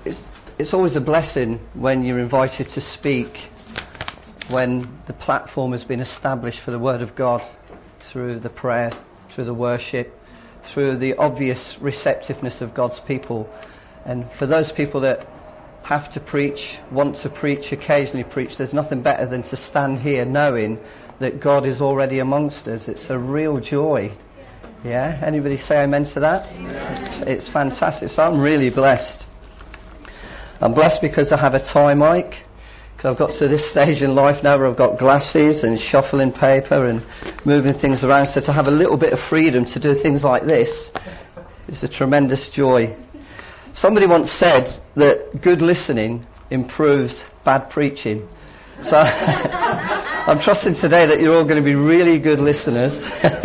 it's always a blessing when you're invited to speak, when the platform has been established for the Word of God through the prayer, through the worship, through the obvious receptiveness of God's people. And for those people that have to preach, want to preach, occasionally preach, there's nothing better than to stand here knowing that God is already amongst us. It's a real joy. Yeah? Anybody say amen to that? It's fantastic. So I'm really blessed. I'm blessed because I have a tie mic. Because I've got to this stage in life now where I've got glasses and shuffling paper and moving things around. So to have a little bit of freedom to do things like this is a tremendous joy. Somebody once said that good listening improves bad preaching. So I'm trusting today that you're all going to be really good listeners.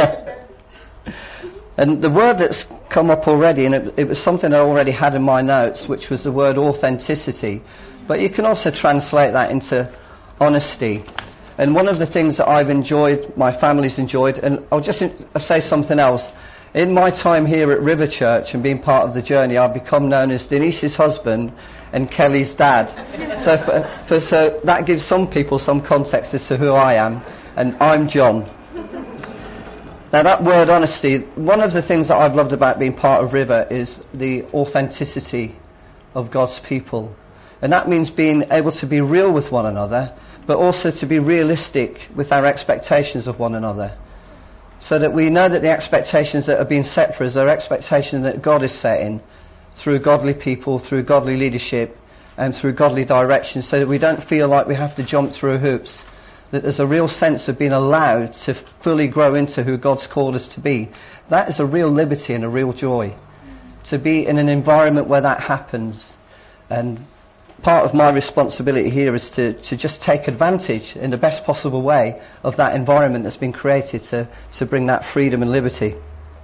And the word that's come up already, and it was something I already had in my notes, which was the word authenticity. But you can also translate that into honesty. And one of the things that I've enjoyed, my family's enjoyed, and I'll just say something else. In my time here at River Church and being part of the journey, I've become known as Denise's husband and Kelly's dad. So that gives some people some context as to who I am, and I'm John. Now that word honesty, one of the things that I've loved about being part of River is the authenticity of God's people. And that means being able to be real with one another, but also to be realistic with our expectations of one another. So that we know that the expectations that are being set for us are expectations that God is setting through godly people, through godly leadership, and through godly direction, so that we don't feel like we have to jump through hoops. That there's a real sense of being allowed to fully grow into who God's called us to be. That is a real liberty and a real joy. To be in an environment where that happens. And part of my responsibility here is to just take advantage in the best possible way of that environment that's been created to bring that freedom and liberty.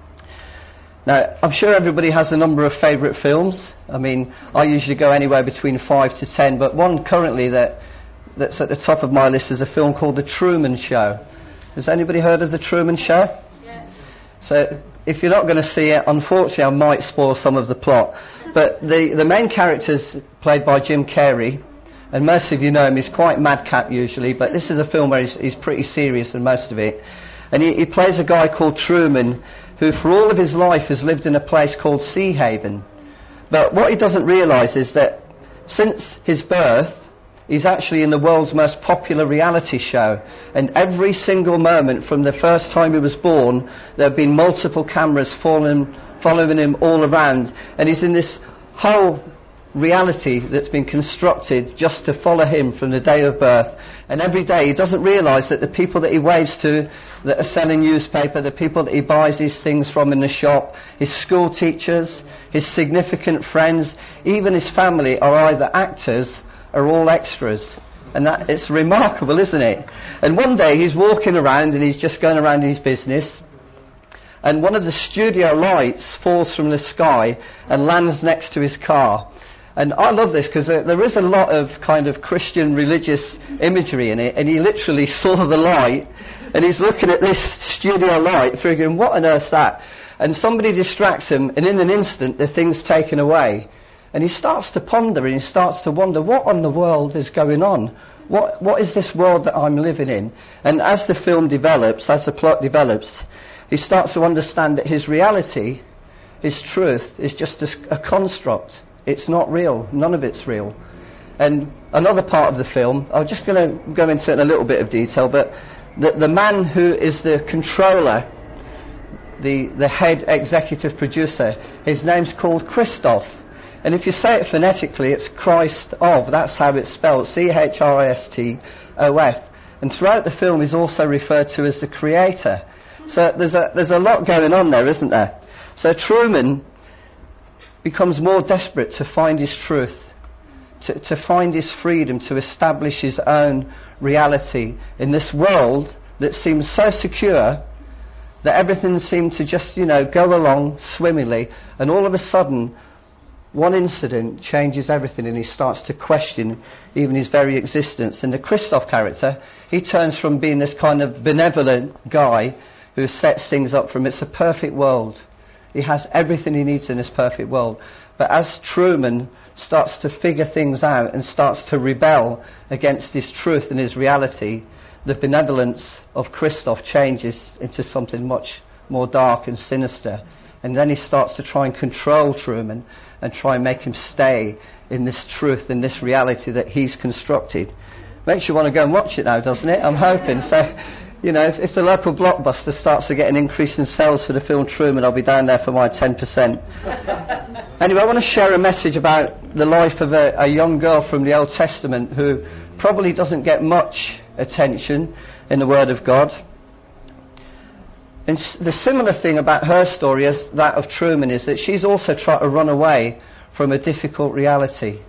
Now, I'm sure everybody has a number of favourite films. I mean, I usually go anywhere between 5 to 10, but one currently that's at the top of my list is a film called The Truman Show. Has anybody heard of The Truman Show? Yeah. So if you're not going to see it, unfortunately I might spoil some of the plot. But the main character's played by Jim Carrey, and most of you know him. He's quite madcap usually, but this is a film where he's pretty serious in most of it. And he plays a guy called Truman, who for all of his life has lived in a place called Sea Haven. But what he doesn't realise is that since his birth, he's actually in the world's most popular reality show. And every single moment from the first time he was born, there have been multiple cameras following him all around. And he's in this whole reality that's been constructed just to follow him from the day of birth. And every day he doesn't realise that the people that he waves to, that are selling newspaper, the people that he buys these things from in the shop, his school teachers, his significant friends, even his family are either actors are all extras. And that, it's remarkable, isn't it? And one day he's walking around and he's just going around his business, and one of the studio lights falls from the sky and lands next to his car. And I love this because there is a lot of kind of Christian religious imagery in it, and he literally saw the light and he's looking at this studio light figuring, what on earth's that? And somebody distracts him, and in an instant the thing's taken away. And he starts to ponder and he starts to wonder, what on the world is going on? What is this world that I'm living in? And as the film develops, as the plot develops, he starts to understand that his reality, his truth, is just a construct. It's not real. None of it's real. And another part of the film, I'm just going to go into it in a little bit of detail, but the man who is the controller, the head executive producer, his name's called Christoph. And if you say it phonetically, it's Christ of. That's how it's spelled, Christof. And throughout the film, he's also referred to as the creator. So there's a lot going on there, isn't there? So Truman becomes more desperate to find his truth, to find his freedom, to establish his own reality in this world that seems so secure that everything seemed to just, go along swimmingly, and all of a sudden one incident changes everything, and he starts to question even his very existence. And the Christoph character, he turns from being this kind of benevolent guy who sets things up from it's a perfect world, He has everything he needs in this perfect world. But as Truman starts to figure things out and starts to rebel against his truth and his reality, the benevolence of Christoph changes into something much more dark and sinister. And then he starts to try and control Truman and try and make him stay in this truth and this reality that he's constructed. Makes you want to go and watch it now, doesn't it? I'm hoping. So, you know, if the local Blockbuster starts to get an increase in sales for the film Truman, I'll be down there for my 10%. Anyway, I want to share a message about the life of a young girl from the Old Testament who probably doesn't get much attention in the Word of God. And the similar thing about her story as that of Truman is that she's also tried to run away from a difficult reality.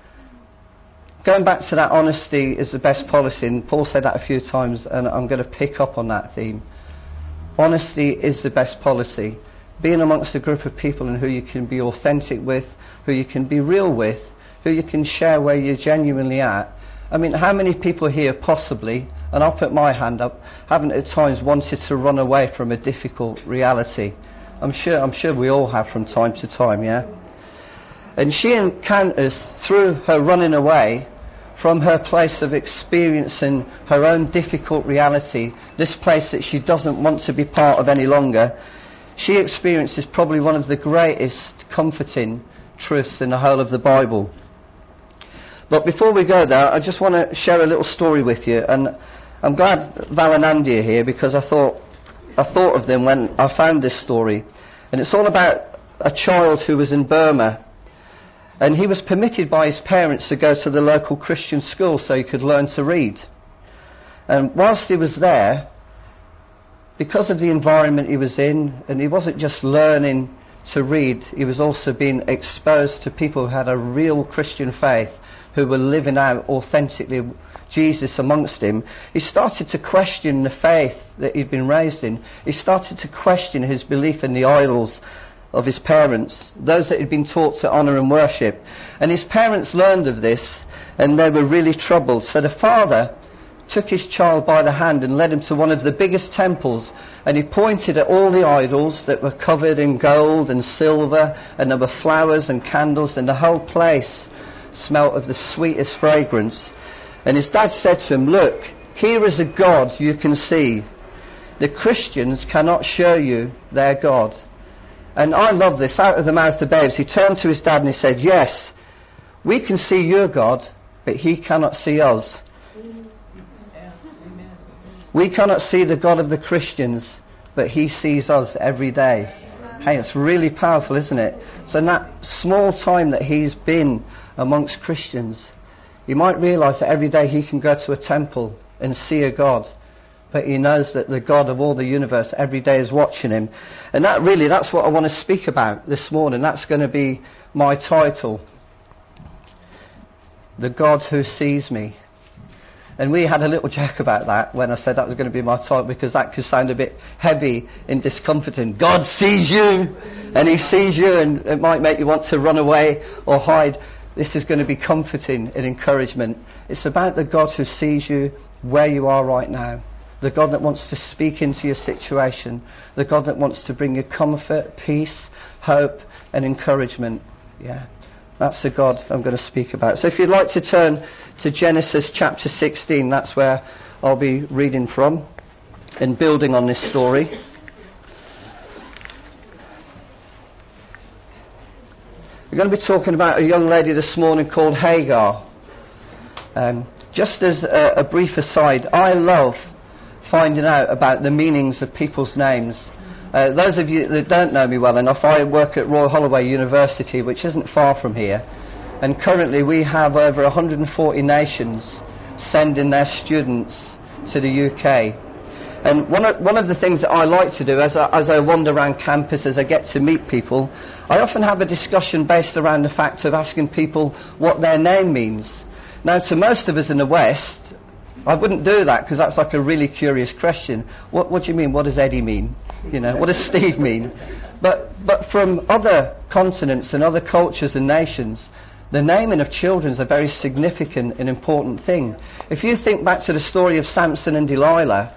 Going back to that, honesty is the best policy, and Paul said that a few times, and I'm going to pick up on that theme. Honesty is the best policy. Being amongst a group of people and who you can be authentic with, who you can be real with, who you can share where you're genuinely at. I mean, how many people here possibly, and I'll put my hand up, haven't at times wanted to run away from a difficult reality? I'm sure we all have from time to time, yeah? And she encounters, through her running away from her place of experiencing her own difficult reality, this place that she doesn't want to be part of any longer, she experiences probably one of the greatest comforting truths in the whole of the Bible. But before we go there, I just want to share a little story with you, and I'm glad Val and Andy are here because I thought of them when I found this story. And it's all about a child who was in Burma, and he was permitted by his parents to go to the local Christian school so he could learn to read. And whilst he was there, because of the environment he was in, and he wasn't just learning to read, he was also being exposed to people who had a real Christian faith, who were living out authentically Jesus amongst him. He started to question the faith that he'd been raised in. He started to question his belief in the idols of his parents, those that had been taught to honour and worship. And his parents learned of this, and they were really troubled. So the father took his child by the hand and led him to one of the biggest temples, and he pointed at all the idols that were covered in gold and silver, and there were flowers and candles, and the whole place smelt of the sweetest fragrance. And his dad said to him, "Look, here is a God you can see. The Christians cannot show you their God." And I love this, out of the mouth of babes. He turned to his dad and he said, "Yes, we can see your God, but he cannot see us. We cannot see the God of the Christians, but he sees us every day." Hey, it's really powerful, isn't it? So in that small time that he's been amongst Christians, you might realise that every day he can go to a temple and see a God, but he knows that the God of all the universe every day is watching him. And that's what I want to speak about this morning. That's going to be my title. The God who sees me. And we had a little joke about that when I said that was going to be my title, because that could sound a bit heavy and discomforting. God sees you, and he sees you, and it might make you want to run away or hide. This is going to be comforting and encouragement. It's about the God who sees you where you are right now. The God that wants to speak into your situation. The God that wants to bring you comfort, peace, hope and encouragement. Yeah, that's the God I'm going to speak about. So if you'd like to turn to Genesis chapter 16, that's where I'll be reading from and building on this story. We're going to be talking about a young lady this morning called Hagar. Just as a brief aside, I love finding out about the meanings of people's names. Those of you that don't know me well enough, I work at Royal Holloway University, which isn't far from here, and currently we have over 140 nations sending their students to the UK. And one of the things that I like to do as I wander around campus, as I get to meet people, I often have a discussion based around the fact of asking people what their name means. Now, to most of us in the West, I wouldn't do that because that's like a really curious question. What do you mean? What does Eddie mean? You know, what does Steve mean? But from other continents and other cultures and nations, the naming of children is a very significant and important thing. If you think back to the story of Samson and Delilah,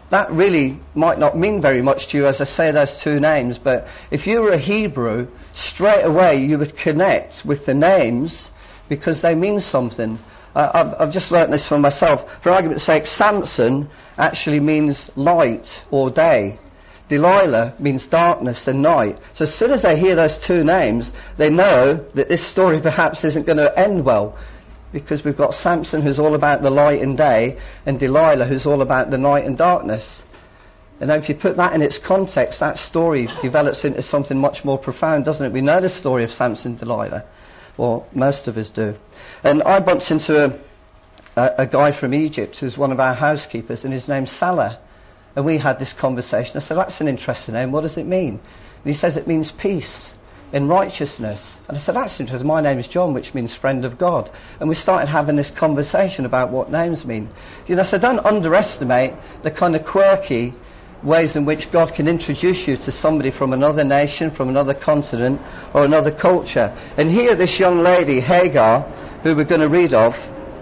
that really might not mean very much to you as I say those two names, but if you were a Hebrew, straight away you would connect with the names because they mean something. I've just learnt this for myself. For argument's sake, Samson actually means light or day. Delilah means darkness and night. So as soon as they hear those two names, they know that this story perhaps isn't going to end well, because we've got Samson, who's all about the light and day, and Delilah, who's all about the night and darkness. And if you put that in its context, that story develops into something much more profound, doesn't it? We know the story of Samson and Delilah, or most of us do. And I bumped into a guy from Egypt who's one of our housekeepers, and his name's Salah. And we had this conversation. I said, that's an interesting name. What does it mean? And he says it means peace in righteousness. And I said, that's interesting. My name is John, which means friend of God. And we started having this conversation about what names mean. So don't underestimate the kind of quirky ways in which God can introduce you to somebody from another nation, from another continent, or another culture. And here this young lady, Hagar, who we're going to read of,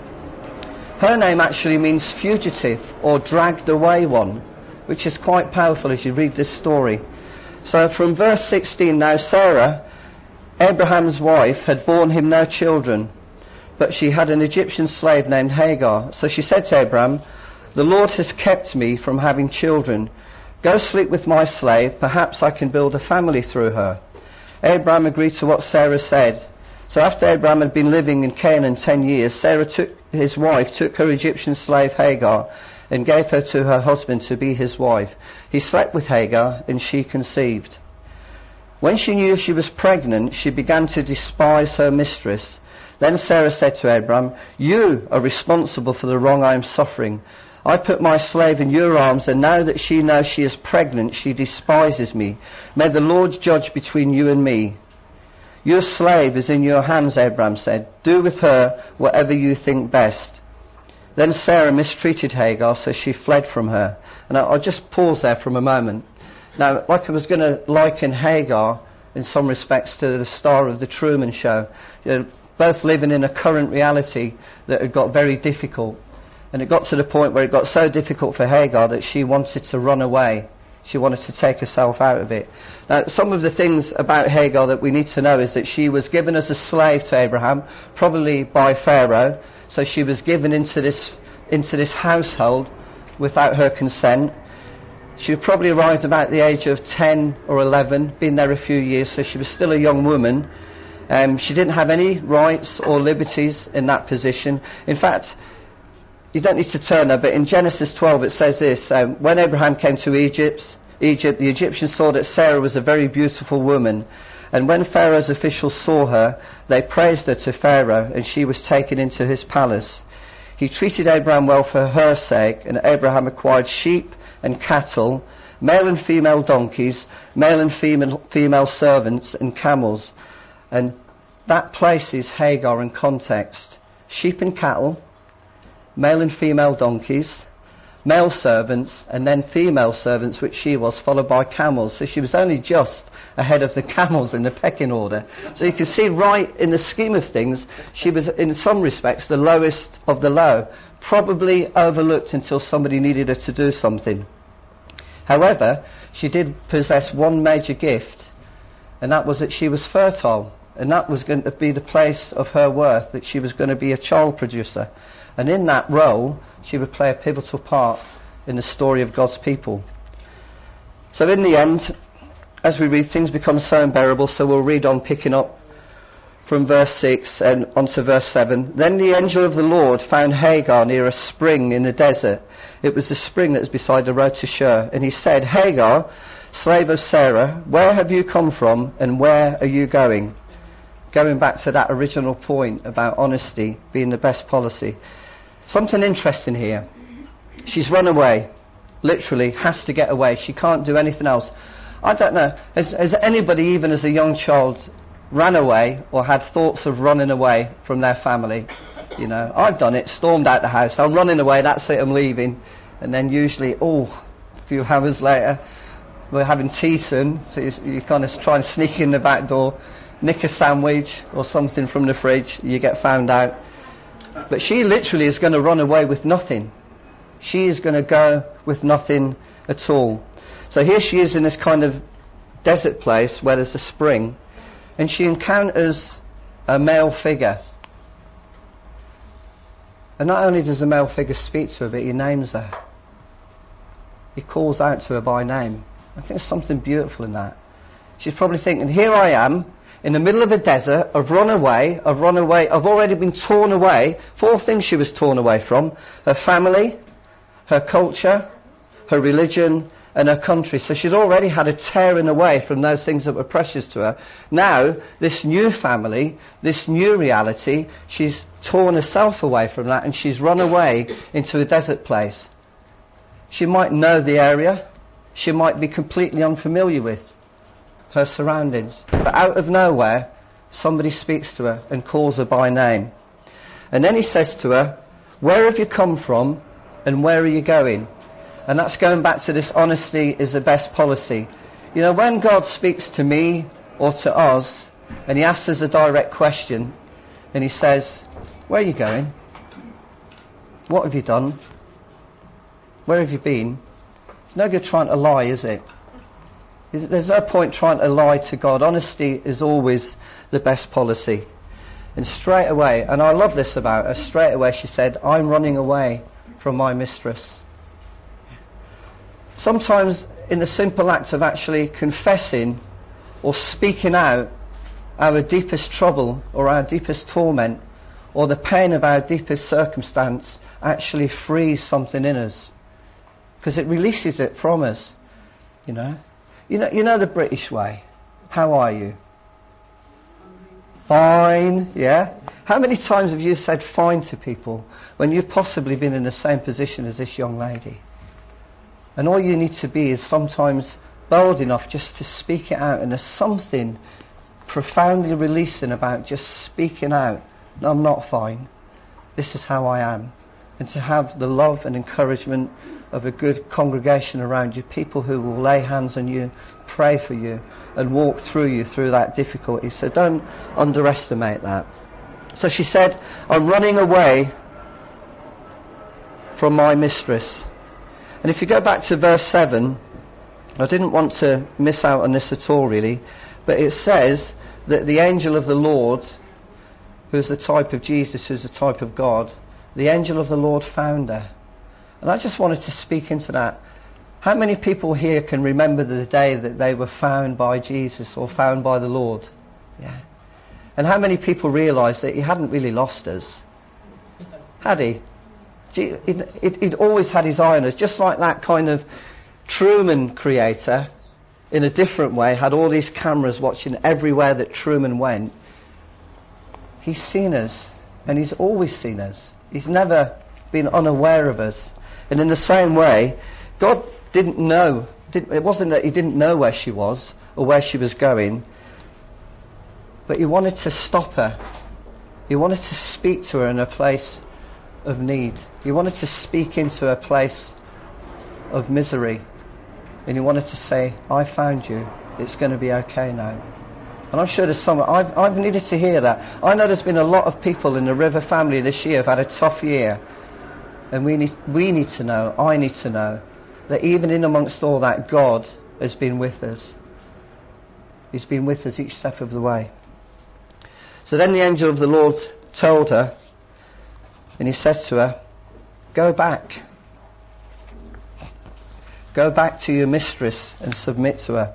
her name actually means fugitive or dragged away one, which is quite powerful as you read this story. So from verse 16, now Sarah, Abraham's wife, had borne him no children, but she had an Egyptian slave named Hagar. So she said to Abraham, the Lord has kept me from having children. Go sleep with my slave, perhaps I can build a family through her. Abraham agreed to what Sarah said. So after Abraham had been living in Canaan 10 years, Sarah, his wife, took her Egyptian slave Hagar and gave her to her husband to be his wife. He slept with Hagar, and she conceived. When she knew she was pregnant, she began to despise her mistress. Then Sarah said to Abraham, you are responsible for the wrong I am suffering. I put my slave in your arms, and now that she knows she is pregnant, she despises me. May the Lord judge between you and me. Your slave is in your hands, Abraham said. Do with her whatever you think best. Then Sarah mistreated Hagar, so she fled from her. And I'll just pause there for a moment. Now, like I was going to liken Hagar in some respects to the star of the Truman Show, both living in a current reality that had got very difficult. And it got to the point where it got so difficult for Hagar that she wanted to run away. She wanted to take herself out of it. Now, some of the things about Hagar that we need to know is that she was given as a slave to Abraham, probably by Pharaoh. So she was given into this household without her consent. She probably arrived about the age of 10 or 11, been there a few years, so she was still a young woman. She didn't have any rights or liberties in that position. In fact, you don't need to turn there, but in Genesis 12 it says this, when Abraham came to Egypt, the Egyptians saw that Sarah was a very beautiful woman. And when Pharaoh's officials saw her, they praised her to Pharaoh, and she was taken into his palace. He treated Abraham well for her sake, and Abraham acquired sheep and cattle, male and female donkeys, male and female servants, and camels. And that places Hagar in context. Sheep and cattle, male and female donkeys, male servants, and then female servants, which she was, followed by camels. So she was only just ahead of the camels in the pecking order. So you can see right in the scheme of things, she was in some respects the lowest of the low, probably overlooked until somebody needed her to do something. However, she did possess one major gift, and that was that she was fertile, and that was going to be the place of her worth, that she was going to be a child producer. And in that role, she would play a pivotal part in the story of God's people. So in the end, as we read, things become so unbearable, so we'll read on, picking up from verse 6 and onto verse 7. Then the angel of the Lord found Hagar near a spring in the desert. It was the spring that was beside the road to Shur. And he said, Hagar, slave of Sarah, where have you come from, and where are you going? Going back to that original point about honesty being the best policy. Something interesting here. She's run away. Literally has to get away. She can't do anything else. I don't know, has anybody, even as a young child, ran away or had thoughts of running away from their family? I've done it, stormed out the house, I'm running away, that's it, I'm leaving. And then usually, a few hours later, we're having tea soon, so you kind of try and sneak in the back door, nick a sandwich or something from the fridge, you get found out. But she literally is going to run away with nothing. She is going to go with nothing at all. So here she is in this kind of desert place where there's a spring, and she encounters a male figure. And not only does the male figure speak to her, but he names her. He calls out to her by name. I think there's something beautiful in that. She's probably thinking, here I am, in the middle of a desert, I've run away, I've already been torn away. 4 things she was torn away from: her family, her culture, her religion, and her country. So she'd already had a tearing away from those things that were precious to her. Now, this new family, this new reality, she's torn herself away from that, and she's run away into a desert place. She might know the area, she might be completely unfamiliar with her surroundings, but out of nowhere, somebody speaks to her and calls her by name. And then he says to her, where have you come from and where are you going? And that's going back to this honesty is the best policy. You know, when God speaks to me or to us, and he asks us a direct question, and he says, where are you going? What have you done? Where have you been? It's no good trying to lie, is it? There's no point trying to lie to God. Honesty is always the best policy. And straight away, and I love this about her, straight away she said, I'm running away from my mistress. Sometimes in the simple act of actually confessing or speaking out our deepest trouble or our deepest torment or the pain of our deepest circumstance actually frees something in us, because it releases it from us. You know the British way. How are you? Fine, yeah? How many times have you said fine to people when you've possibly been in the same position as this young lady? And all you need to be is sometimes bold enough just to speak it out, and there's something profoundly releasing about just speaking out. No, I'm not fine. This is how I am. And to have the love and encouragement of a good congregation around you, people who will lay hands on you, pray for you, and walk through you through that difficulty. So don't underestimate that. So she said, I'm running away from my mistress. And if you go back to verse 7, I didn't want to miss out on this at all really, but it says that the angel of the Lord, who's the type of Jesus, who's the type of God, the angel of the Lord found her. And I just wanted to speak into that. How many people here can remember the day that they were found by Jesus or found by the Lord? Yeah. And how many people realise that he hadn't really lost us? Had he? He'd always had his eye on us, just like that kind of Truman creator, in a different way, had all these cameras watching everywhere that Truman went. He's seen us, and he's always seen us. He's never been unaware of us. And in the same way, God didn't know. It wasn't that he didn't know where she was or where she was going, but he wanted to stop her. He wanted to speak to her in a place of need. He wanted to speak into a place of misery. And he wanted to say, I found you. It's going to be okay now. And I'm sure there's someone, I've needed to hear that. I know there's been a lot of people in the River family this year who've had a tough year. And we need to know, I need to know, that even in amongst all that, God has been with us. He's been with us each step of the way. So then the angel of the Lord told her, and he says to her, go back. Go back to your mistress and submit to her.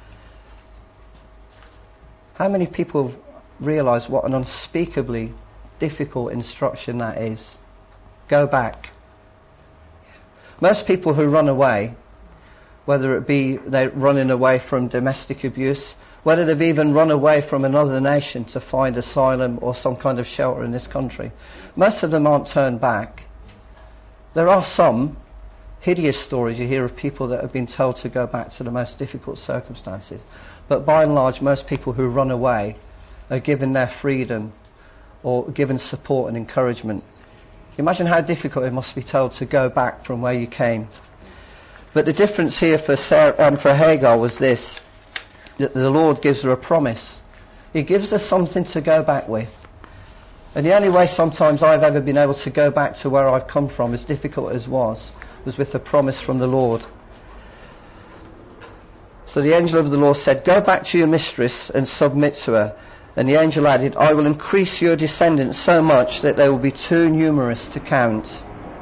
How many people realise what an unspeakably difficult instruction that is? Go back. Most people who run away, whether it be they're running away from domestic abuse, whether they've even run away from another nation to find asylum or some kind of shelter in this country, most of them aren't turned back. There are some hideous stories you hear of people that have been told to go back to the most difficult circumstances. But by and large, most people who run away are given their freedom or given support and encouragement. Imagine how difficult it must be told to go back from where you came. But the difference here for Hagar was this, that the Lord gives her a promise. He gives her something to go back with. And the only way sometimes I've ever been able to go back to where I've come from, as difficult as was with a promise from the Lord. So the angel of the Lord said, "Go back to your mistress and submit to her." And the angel added, "I will increase your descendants so much that they will be too numerous to count."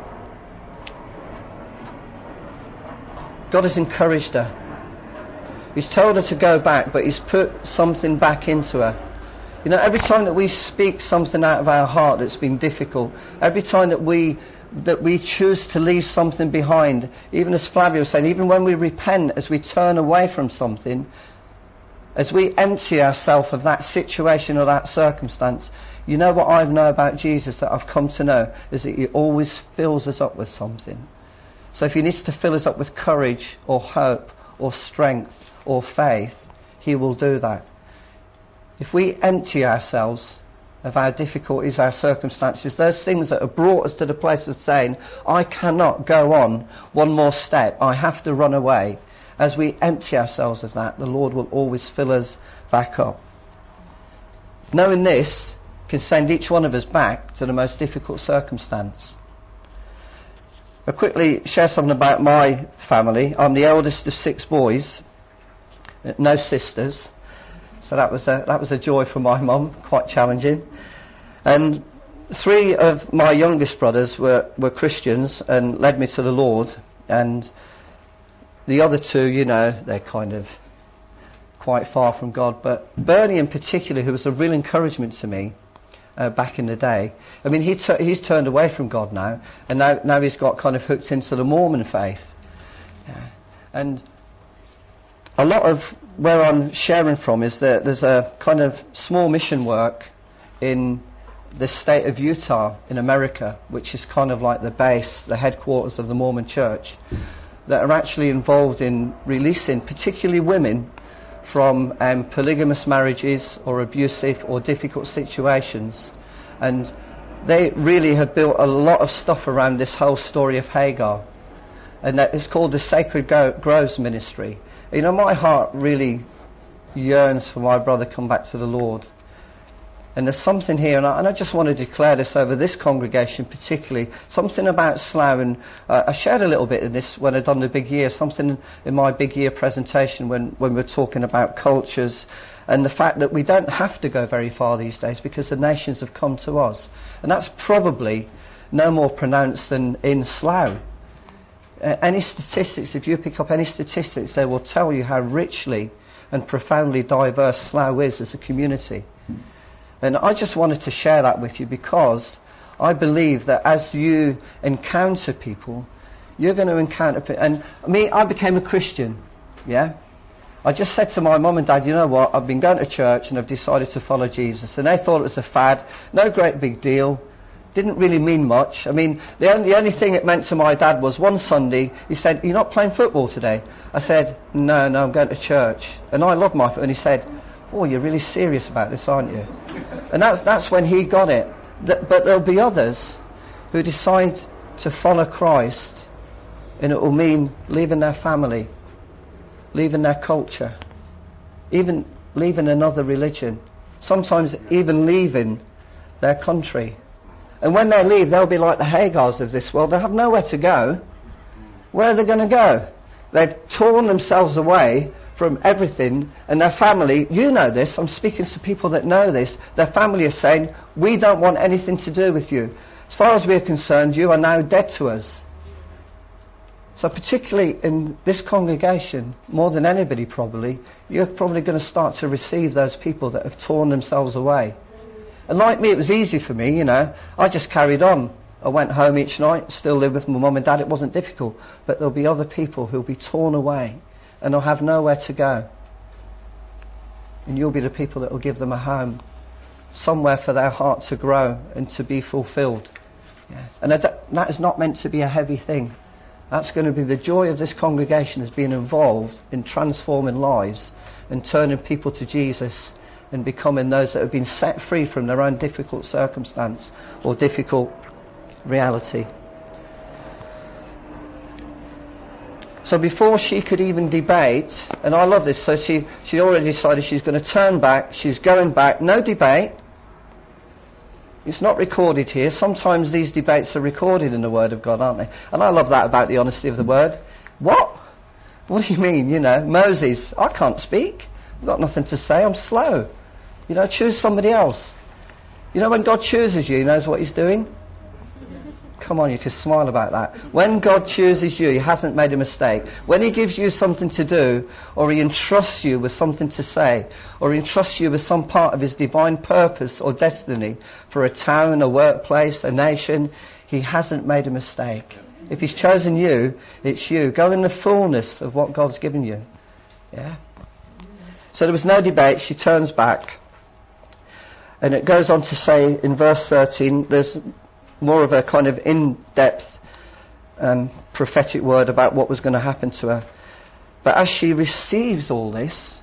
God has encouraged her. He's told her to go back, but he's put something back into her. You know, every time that we speak something out of our heart that's been difficult, every time that we choose to leave something behind, even as Flavia was saying, even when we repent, as we turn away from something, as we empty ourselves of that situation or that circumstance, you know what I know about Jesus that I've come to know is that he always fills us up with something. So if he needs to fill us up with courage or hope or strength or faith, he will do that. If we empty ourselves of our difficulties, our circumstances, those things that have brought us to the place of saying, I cannot go on one more step, I have to run away. As we empty ourselves of that, the Lord will always fill us back up. Knowing this can send each one of us back to the most difficult circumstance. I'll quickly share something about my family. I'm the eldest of 6 boys, no sisters. So that was a joy for my mum, quite challenging. And 3 of my youngest brothers were Christians and led me to the Lord. And the other 2, you know, they're kind of quite far from God. But Bernie in particular, who was a real encouragement to me back in the day. I mean, he's turned away from God now, and now he's got kind of hooked into the Mormon faith. Yeah. And a lot of where I'm sharing from is that there's a kind of small mission work in the state of Utah in America, which is kind of like the base, the headquarters of the Mormon Church, that are actually involved in releasing particularly women from polygamous marriages or abusive or difficult situations. And they really have built a lot of stuff around this whole story of Hagar. And that is called the Sacred Groves Ministry. You know, my heart really yearns for my brother to come back to the Lord. And there's something here, and I just want to declare this over this congregation particularly, something about Slough, and I shared a little bit of this when I'd done the big year, something in my big year presentation when we were talking about cultures, and the fact that we don't have to go very far these days because the nations have come to us. And that's probably no more pronounced than in Slough. Any statistics, if you pick up any statistics, they will tell you how richly and profoundly diverse Slough is as a community. And I just wanted to share that with you because I believe that as you encounter people, you're going to encounter people. And I became a Christian, yeah? I just said to my mum and dad, you know what, I've been going to church and I've decided to follow Jesus. And they thought it was a fad, no great big deal, didn't really mean much. I mean, the only thing it meant to my dad was one Sunday, he said, "You're not playing football today?" I said, no, I'm going to church. And I love my football. And he said, "Oh, you're really serious about this, aren't you?" And that's when he got it. But there'll be others who decide to follow Christ, and it will mean leaving their family, leaving their culture, even leaving another religion, sometimes even leaving their country. And when they leave, they'll be like the Hagars of this world. They'll have nowhere to go. Where are they going to go? They've torn themselves away from everything, and their family, you know this, I'm speaking to people that know this, their family is saying, we don't want anything to do with you. As far as we're concerned, you are now dead to us. So particularly in this congregation, more than anybody probably, you're probably going to start to receive those people that have torn themselves away. And like me, it was easy for me, you know, I just carried on. I went home each night, still lived with my mum and dad, it wasn't difficult. But there'll be other people who'll be torn away and they'll have nowhere to go. And you'll be the people that will give them a home, somewhere for their heart to grow and to be fulfilled. Yeah. And that is not meant to be a heavy thing. That's going to be the joy of this congregation, is being involved in transforming lives and turning people to Jesus and becoming those that have been set free from their own difficult circumstance or difficult reality. So before she could even debate, and I love this, so she already decided she's going to turn back, she's going back, no debate. It's not recorded here. Sometimes these debates are recorded in the Word of God, aren't they? And I love that about the honesty of the Word. What? What do you mean? Moses, I can't speak. I've got nothing to say. I'm slow. Choose somebody else. When God chooses you, He knows what He's doing. Come on, you can smile about that. When God chooses you, He hasn't made a mistake. When He gives you something to do, or He entrusts you with something to say, or He entrusts you with some part of His divine purpose or destiny for a town, a workplace, a nation, He hasn't made a mistake. If He's chosen you, it's you. Go in the fullness of what God's given you. Yeah? So there was no debate. She turns back. And it goes on to say in verse 13, there's more of a kind of in-depth prophetic word about what was going to happen to her. But as she receives all this,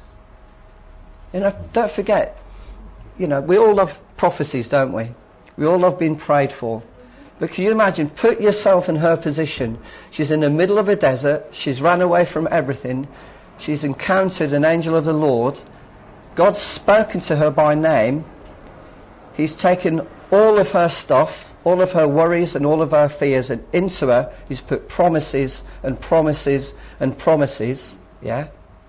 don't forget, we all love prophecies, don't we? We all love being prayed for. But can you imagine, put yourself in her position. She's in the middle of a desert. She's run away from everything. She's encountered an angel of the Lord. God's spoken to her by name. He's taken all of her stuff, all of her worries and all of her fears, and into her He's put promises and promises and promises. Yeah?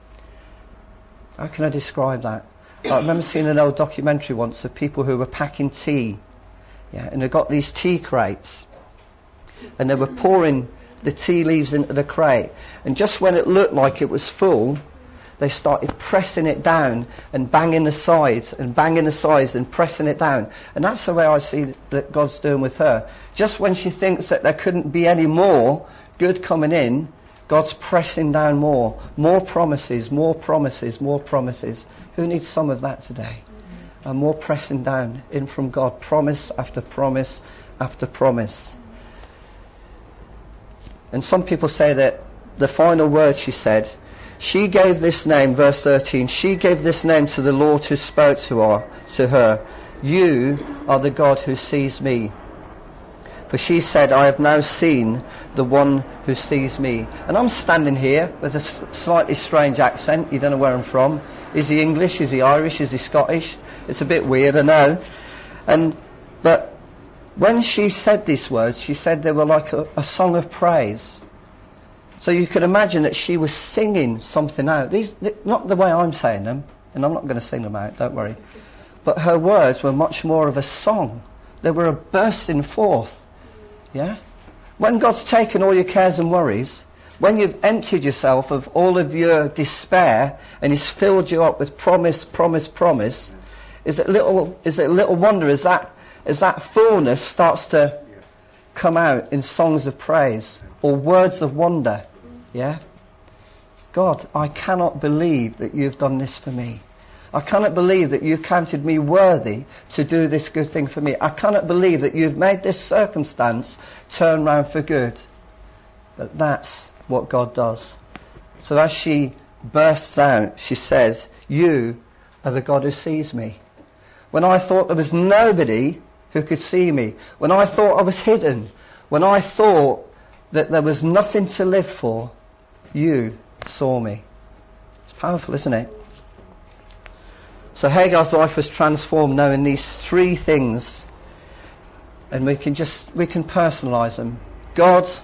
How can I describe that? I remember seeing an old documentary once of people who were packing tea. Yeah, and they got these tea crates. And they were pouring the tea leaves into the crate. And just when it looked like it was full, they started pressing it down and banging the sides and pressing it down. And that's the way I see that God's doing with her. Just when she thinks that there couldn't be any more good coming in, God's pressing down more promises, more promises, more promises. Who needs some of that today? And more pressing down in from God, promise after promise after promise. And some people say that the final word she said, she gave this name, verse 13, she gave this name to the Lord who spoke to her. You are the God who sees me. For she said, I have now seen the one who sees me. And I'm standing here with a slightly strange accent. You don't know where I'm from. Is he English? Is he Irish? Is he Scottish? It's a bit weird, I know. But when she said these words, she said they were like a song of praise. So you could imagine that she was singing something out. Not the way I'm saying them, and I'm not going to sing them out, don't worry. But her words were much more of a song. They were a bursting forth. Yeah? When God's taken all your cares and worries, when you've emptied yourself of all of your despair and He's filled you up with promise, promise, promise, is it little wonder as that fullness starts to come out in songs of praise or words of wonder. Yeah? God, I cannot believe that you've done this for me. I cannot believe that you've counted me worthy to do this good thing for me. I cannot believe that you've made this circumstance turn round for good. But that's what God does. So as she bursts out, she says, you are the God who sees me. When I thought there was nobody who could see me, when I thought I was hidden, when I thought that there was nothing to live for, you saw me. It's powerful, isn't it? So Hagar's life was transformed knowing these three things, and we can personalise them. God's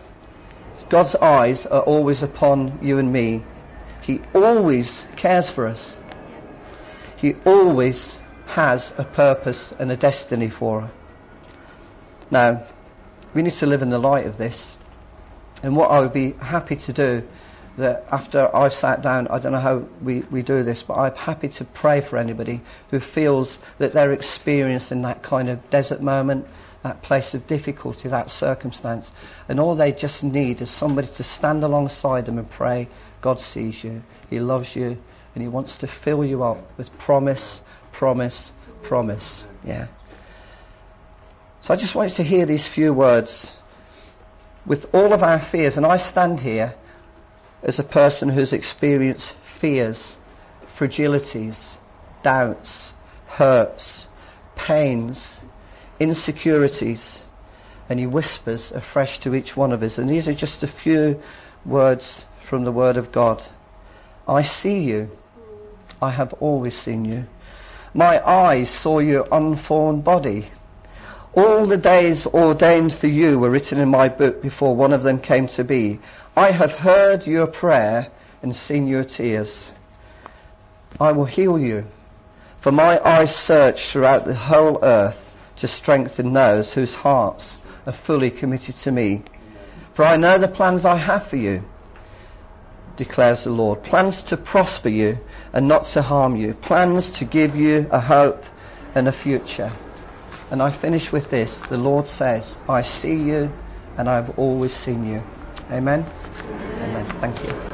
eyes are always upon you and me. He always cares for us. He always has a purpose and a destiny for her. Now, we need to live in the light of this. And what I would be happy to do, that after I've sat down, I don't know how we do this, but I'm happy to pray for anybody who feels that they're experiencing that kind of desert moment, that place of difficulty, that circumstance. And all they just need is somebody to stand alongside them and pray, God sees you, He loves you, and He wants to fill you up with promise, promise, promise. Yeah. So I just want you to hear these few words. With all of our fears, and I stand here as a person who's experienced fears, fragilities, doubts, hurts, pains, insecurities, and He whispers afresh to each one of us. And these are just a few words from the Word of God. I see you. I have always seen you. My eyes saw your unformed body. All the days ordained for you were written in my book before one of them came to be. I have heard your prayer and seen your tears. I will heal you, for my eyes search throughout the whole earth to strengthen those whose hearts are fully committed to me. For I know the plans I have for you, declares the Lord. Plans to prosper you and not to harm you. Plans to give you a hope and a future. And I finish with this. The Lord says, I see you and I've always seen you. Amen? Amen. Thank you.